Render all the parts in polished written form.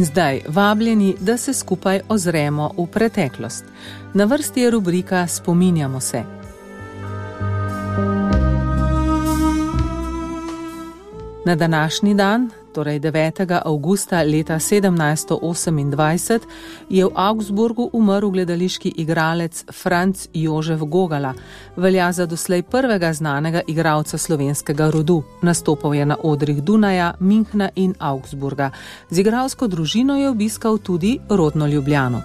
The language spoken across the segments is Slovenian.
zdaj vabljeni, da se skupaj ozremo v preteklost. Na vrsti je rubrika Spominjamo se. Na današnji dan, torej 9. avgusta leta 1728, je v Augsburgu umrl gledališki igralec Franz Jožef Gogala, velja za doslej prvega znanega igralca slovenskega rodu. Nastopal je na odrih Dunaja, Münchna in Augsburga. Z igralsko družino je obiskal tudi rodno Ljubljano.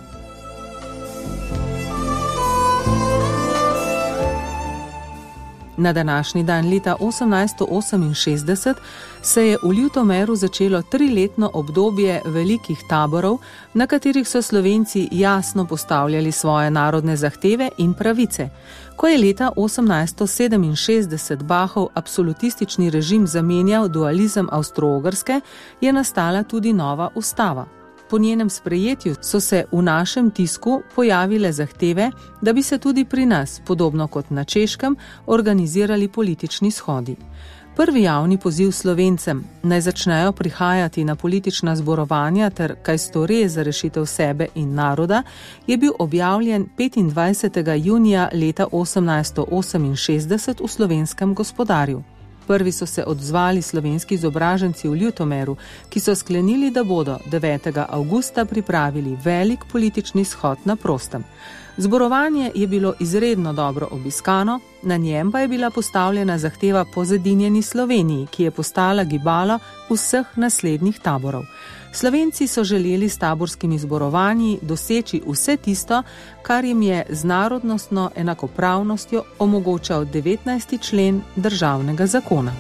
Na današnji dan leta 1868 se je v Ljutomeru začelo 3-letno obdobje velikih taborov, na katerih so Slovenci jasno postavljali svoje narodne zahteve in pravice. Ko je leta 1867 Bachov absolutistični režim zamenjal dualizem Avstro-Ogrske, je nastala tudi nova ustava. Po njenem sprejetju so se v našem tisku pojavile zahteve, da bi se tudi pri nas, podobno kot na Češkem, organizirali politični shodi. Prvi javni poziv Slovencem, naj začnejo prihajati na politična zborovanja ter kaj stori za rešitev sebe in naroda, je bil objavljen 25. junija leta 1868 v Slovenskem Gospodarju. Prvi so se odzvali slovenski izobraženci v Ljutomeru, ki so sklenili, da bodo 9. avgusta pripravili velik politični shod na prostem. Zborovanje je bilo izredno dobro obiskano, na njem pa je bila postavljena zahteva po zedinjeni Sloveniji, ki je postala gibalo vseh naslednjih taborov. Slovenci so želeli s taborskimi zborovanji doseči vse tisto, kar jim je z narodnostno enakopravnostjo omogočal 19. člen državnega zakona.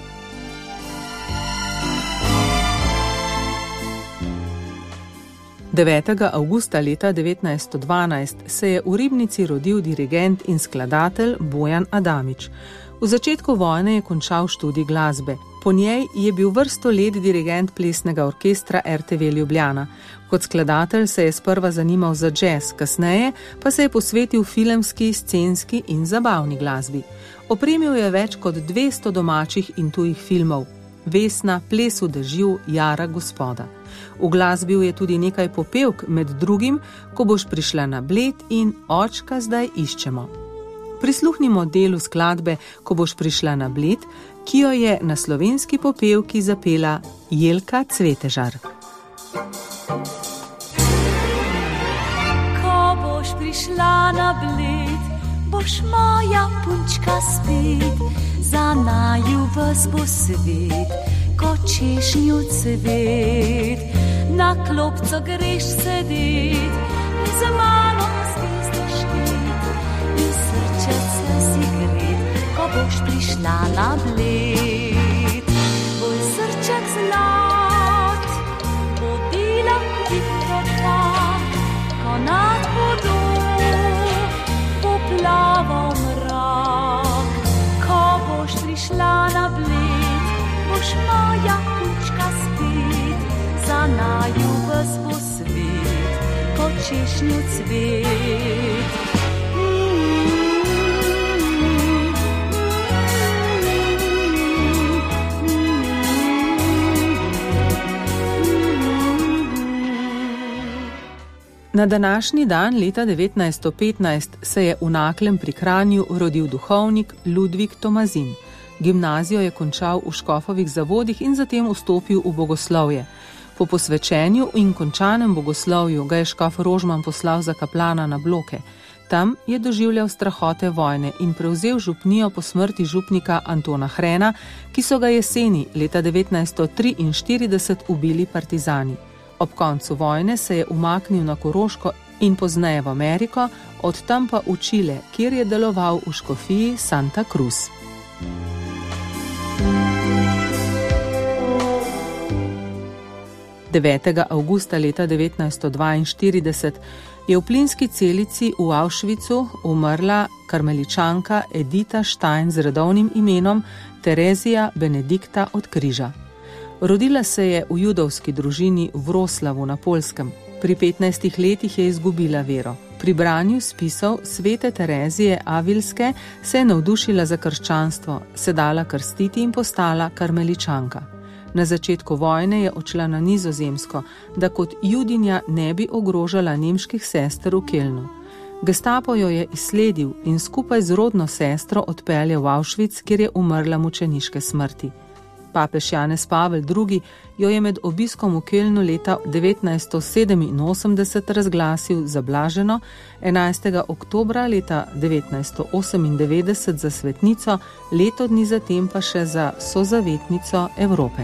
Devetega avgusta leta 1912 se je v Ribnici rodil dirigent in skladatelj Bojan Adamič. V začetku vojne je končal študij glasbe. Po njej je bil vrsto let dirigent plesnega orkestra RTV Ljubljana. Kot skladatelj se je sprva zanimal za džez, kasneje pa se je posvetil filmski, scenski in zabavni glasbi. Opremil je več kot 200 domačih in tujih filmov. Vesna, Ples v dežju, Jara gospoda. Uglasbil je tudi nekaj popevk, med drugim Ko boš prišla na Bled in Očka zdaj iščemo. Prisluhnimo delu skladbe Ko boš prišla na Bled, ki jo je na slovenski popevki zapela Jelka Cvetežar. Ko boš prišla na Bled, boš moja punčka spet, za naju vas bo svet, ko češnju cvet. Na klopco greš sedet, za mano zvezdiš štet, in srčece si gret, ko boš prišla na Bled. Tvoj srček zlat, vodila hitro tak, ko nad vodo poplaval mrak. Ko boš prišla na Bled, boš moja punčka spet, za naju vas bo svet, ko češnju cvet. Na današnji dan leta 1915 se je v Naklem pri Kranju rodil duhovnik Ludvik Tomazin. Gimnazijo je končal v Škofovih zavodih in zatem vstopil v bogoslovje. Po posvečenju in končanem bogoslovju ga je škof Rožman poslal za kaplana na Bloke. Tam je doživljal strahote vojne in prevzel župnijo po smrti župnika Antona Hrena, ki so ga jeseni leta 1943 ubili partizani. Ob koncu vojne se je umaknil na Koroško in pozneje v Ameriko, od tam pa v Čile, kjer je deloval v škofiji Santa Cruz. Devetega avgusta leta 1942 je v plinski celici v Auschwitzu umrla karmeličanka Edita Stein z redovnim imenom Terezija Benedikta od Križa. Rodila se je v judovski družini v Wroclawu na Poljskem. Pri 15 letih je izgubila vero. Pri branju spisov svete Terezije Avilske se je navdušila za krščanstvo, se dala krstiti in postala karmeličanka. Na začetku vojne je odšla na Nizozemsko, da kot judinja ne bi ogrožala nemških sester v Kelnu. Gestapo jo je izsledil in skupaj z rodno sestro odpeljal v Auschwitz, kjer je umrla mučeniške smrti. Papež Janez Pavel II. Jo je med obiskom v Kelnu leta 1987 razglasil za blaženo, 11. oktobra leta 1998 za svetnico, leto dni zatem pa še za sozavetnico Evrope.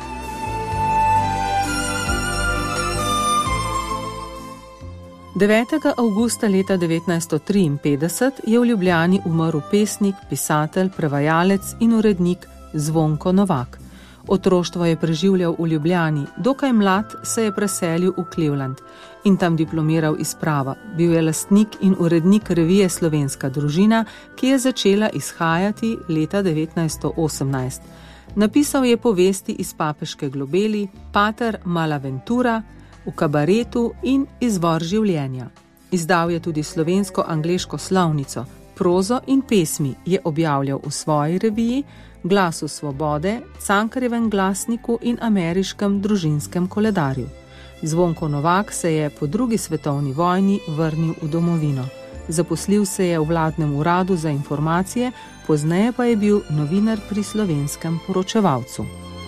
Devetega avgusta leta 1953 je v Ljubljani umrl pesnik, pisatelj, prevajalec in urednik Zvonko Novak. Otroštvo je preživljal v Ljubljani, dokaj mlad se je preselil v Cleveland in tam diplomiral iz prava. Bil je lastnik in urednik revije Slovenska družina, ki je začela izhajati leta 1918. Napisal je povesti iz Papeške globeli, Pater Malaventura, V kabaretu in Izvor življenja. Izdal je tudi slovensko-angleško slovnico, prozo in pesmi je objavljal v svoji reviji, Glasu svobode, Cankarjevem glasniku in ameriškem družinskem koledarju. Zvonko Novak se je po drugi svetovni vojni vrnil v domovino. Zaposlil se je v vladnem uradu za informacije, pozneje pa je bil novinar pri Slovenskem poročevalcu.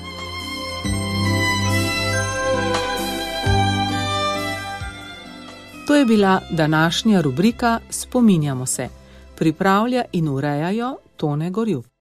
To je bila današnja rubrika Spominjamo se. Pripravlja in ureja jo Tone Gorjup.